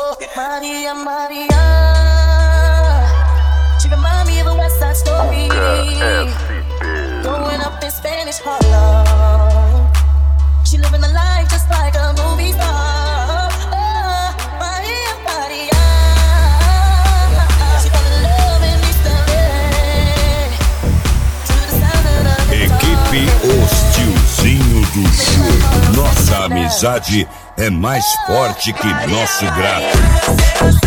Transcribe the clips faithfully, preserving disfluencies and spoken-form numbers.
Oh, Maria, Maria, she remind me of a West Side Story. Growing up in Spanish Harlem, she living a life just like a movie star. Oh, Maria, Maria, she fell in love in East L A to the sound of the Equipe Os Tiozinho do Show. Nossa amizade é mais forte que nosso gráfico.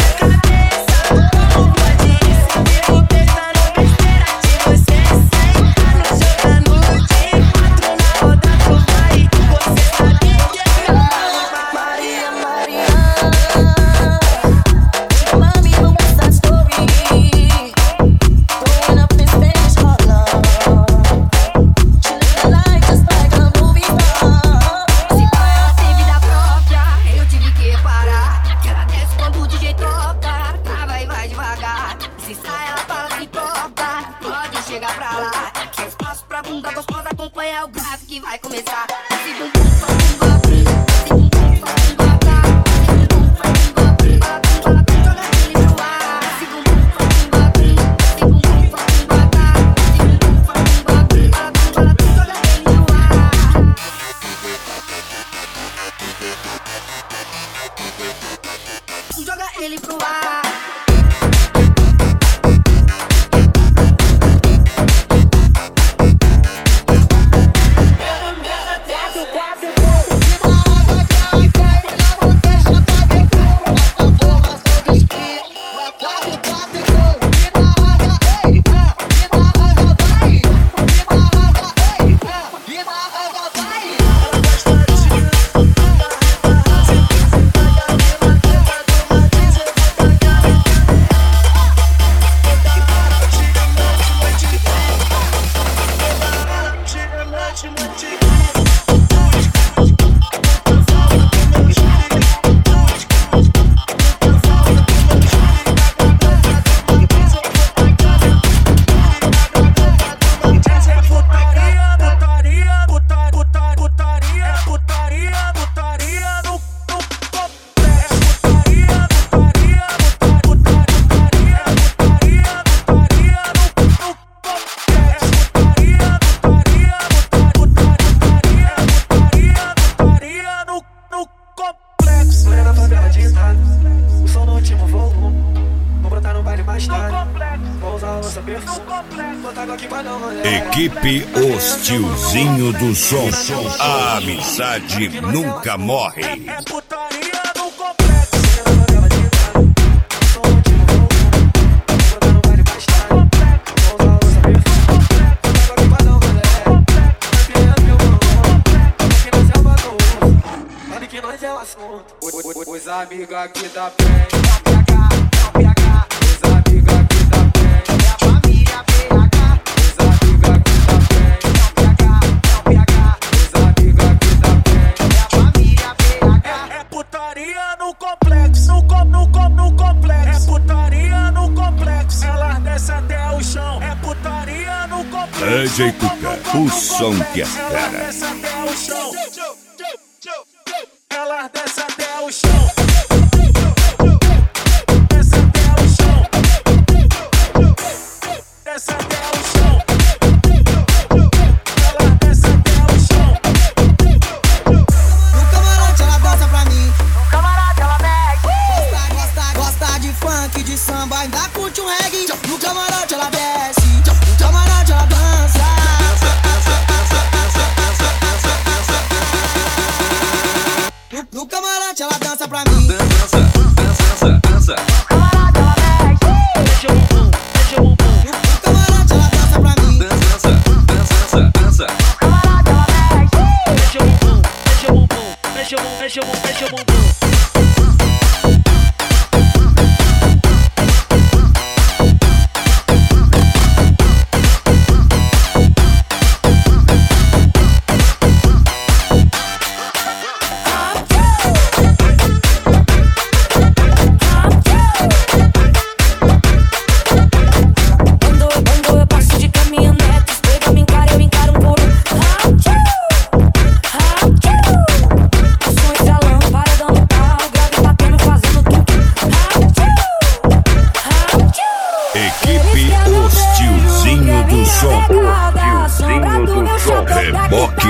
Equipe Os Tiozinho do Som. A amizade nunca morre. Os amigos aqui da frente, os amigos aqui da frente, a família P H. Os amigos aqui da frente, os amigos aqui da frente, a família P H. É putaria no complexo, no com, no com, no complexo. É putaria no complexo. Ela desce até o chão. É putaria no complexo. D J Tuca, o som que espera. Ela desce até o chão. Ela desce até o chão. Desce até o chão. Desce até o chão. Ela desce até o chão. No camarote ela dança pra mim. No camarote ela mexe. Gosta, gosta, gosta de funk, de samba, ainda curte um reggae. No camarote ela desce. No camarote ela dança. No, no camarote ela dança pra mim. Dança, dança, dança, dança. No camarote ela mexe. Deixa o bumbum, deixa o bumbum. No camarote ela dança pra mim. Dança, dança, dança. No camarote ela mexe. Deixa o bumbum, deixa o bumbum, deixa o bumbum, deixa o bumbum, deixa o bumbum.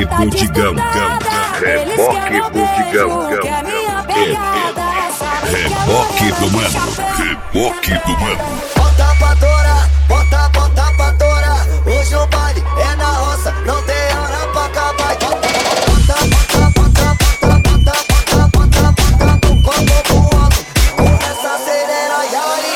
Reboque Puntigão. Reboque Puntigão. Reboque do mano. Reboque do mano. Bota pra torar, bota, bota pra torar. Hoje o baile é na roça, não tem hora pra acabar. Bota, bota, bota, bota, bota, bota, bota, bota, bota, no copo pro alto. Começa a acelerar e aí.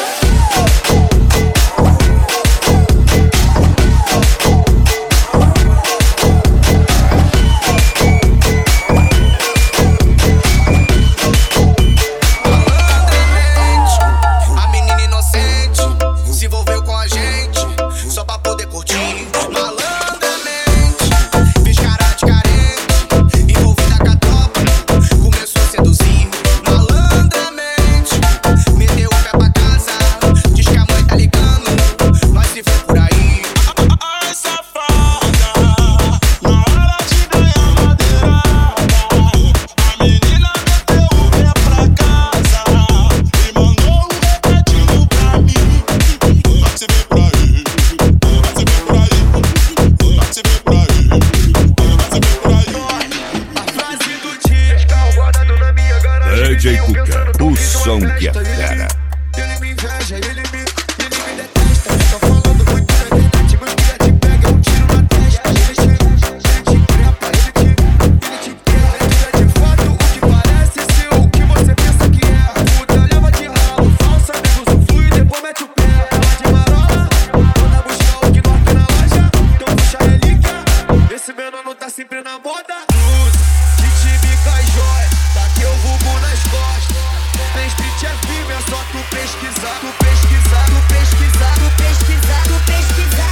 A menina inocente se envolveu com a gente só pra poder curtir. Malandramente fez cara de carente, envolvida com a tropa, começou a seduzir. Malandramente meteu o pé pra casa, diz que a mãe tá ligando, nós se foi por aí. Ai, safada, na hora de ganhar madeirada, a menina meteu o pé pra casa e mandou um recadinho pra mim. Vai se ver por aí, vai se ver por aí, vai se ver por aí, vai se ver por aí. A frase do dia está guardado na minha garagem. D J Cuca, o som que é fera. Ele me inveja, ele me, ele me detesta. Tô falando muito na internet, mas queria te pega um tiro na testa. Ele te, ele te trepa, ele te, ele te quer. Ele é de fato o que parece ser o que você pensa que é. Puta leva de ralo, falsa, nego usufrui e depois mete o pé. Ela de marola, manda buscar o que não tem na loja. Então puxa a relíquia, esse menino tá sempre na moda. Luz, de time cai jóia, tá que eu vulgo nas costas. Tem street é firme, é só tu pesquisar, tu pesquisar, tu pesquisar, tu pesquisar, tu pesquisar.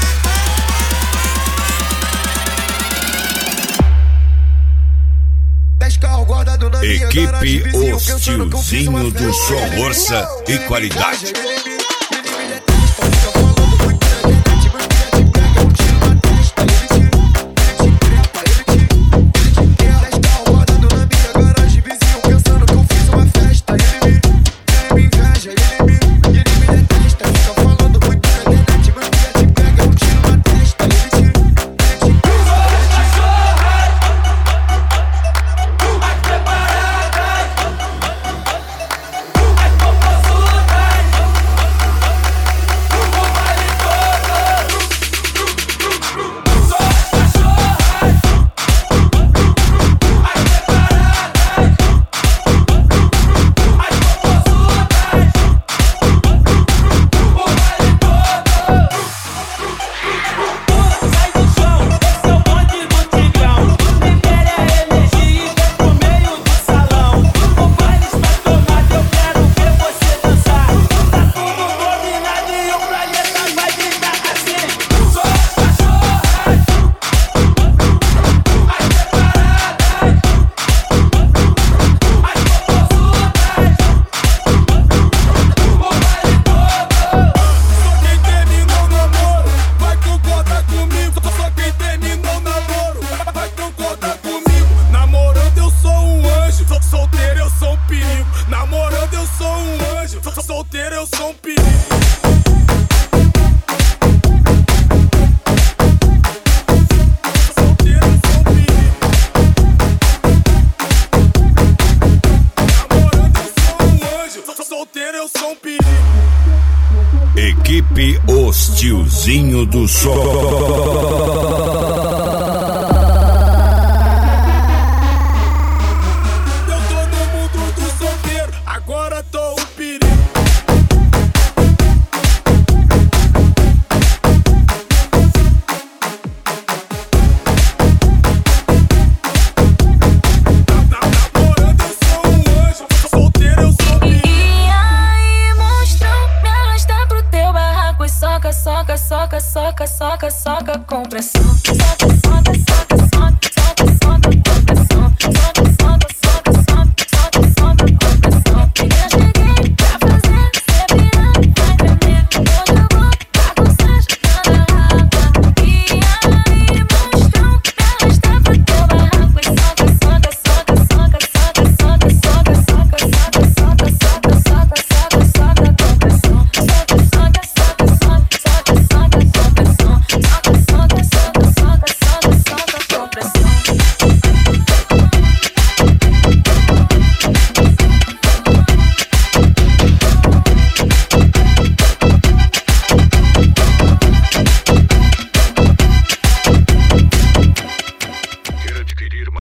Dez carros guardados na minha garagem, Equipe vizinho, Os pensando que eu fiz uma Tiozinho do festa. Som, Ele me força ama, e ele me qualidade. inveja, ele me, ele me detesta. Tô falando muito na internet, mas queria te pega um tiro na testa. Ele te, ele te trepa, ele te, ele te quer. Dez carros guardados na minha garagem, vizinho, pensando que eu fiz uma festa. Ele me, ele me inveja, ele me, ele me detesta. Tô falando muito na internet, mas queria te pega um tiro na testa. Ele te, ele te solteiro eu sou um perigo. Solteiro eu sou um perigo. Namorando eu sou um anjo. Solteiro eu sou um perigo. Equipe Os Tiozinho do Som. Agora tô um perigo. Namorando eu sou um anjo, solteiro eu sou um perigo. E aí, monstrão, me arrasta pro teu barraco e soca, soca, soca, soca, soca, soca.